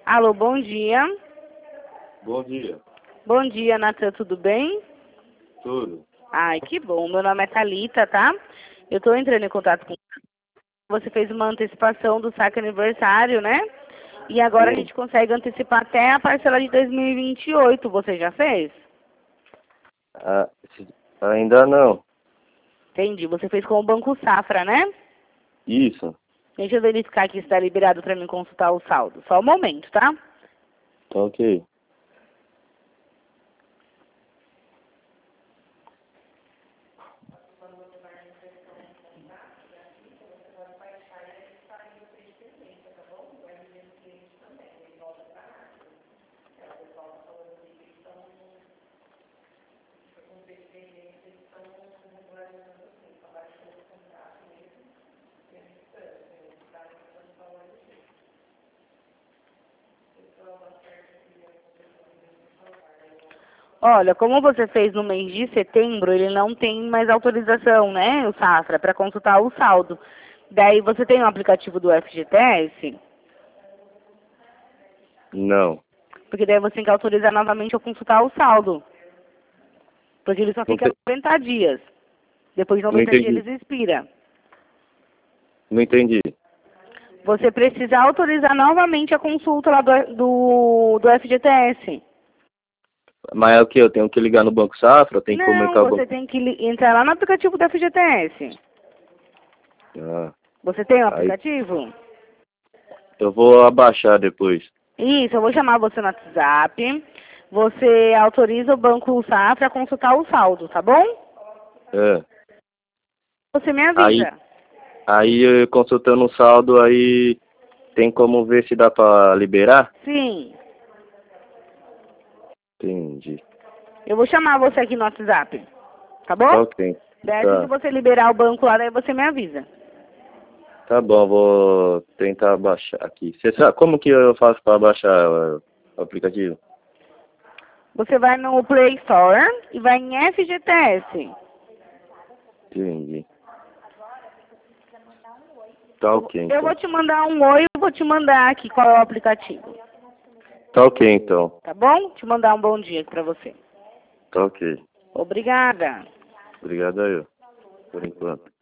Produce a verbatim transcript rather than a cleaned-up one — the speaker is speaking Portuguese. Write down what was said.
Alô, bom dia. Bom dia. Bom dia, Natan, tudo bem? Tudo. Ai, que bom. Meu nome é Thalita, tá? Eu tô entrando em contato com você. Fez uma antecipação do saque aniversário, né? E agora a Sim. gente consegue antecipar até a parcela de dois mil e vinte e oito. Você já fez? Ah, se- ainda não. Entendi. Você fez com o Banco Safra, né? Isso. Deixa eu verificar aqui se está liberado para mim consultar o saldo. Só um momento, tá? Tá ok. Olha, como você fez no mês de setembro, ele não tem mais autorização, né, o Safra, para consultar o saldo. Daí você tem o aplicativo do F G T S, Não. porque daí você tem que autorizar novamente a consultar o saldo. Porque ele só Não, fica te- noventa dias. Depois de não noventa dias entendi. ele expira. Não entendi. Você precisa autorizar novamente a consulta lá do, do, do F G T S. Mas é o que? Eu tenho que ligar no Banco Safra? Eu tenho que Não, comunicar o você banco. tem que li- entrar lá no aplicativo do F G T S. Ah, Você tem o aí aplicativo? eu vou abaixar depois. Isso, eu vou chamar você no WhatsApp. Você autoriza o Banco Safra a consultar o saldo, tá bom? É. Você me Aí, avisa. aí eu consultando o saldo, aí tem como ver se dá pra liberar? Sim. Entendi. Eu vou chamar você aqui no WhatsApp. Tá bom? Tá ok. Daí assim que Tá. você liberar o banco lá, daí você me avisa. Tá bom, vou tentar baixar aqui. Você sabe como que eu faço para baixar o o aplicativo? Você vai no Play Store e vai em F G T S. Entendi. Tá ok, Eu vou então. te mandar um oi, eu vou te mandar aqui qual é o aplicativo. Tá ok, então. Tá bom? Te mandar um bom dia aqui pra você. Tá ok. Obrigada. Obrigado aí, por enquanto.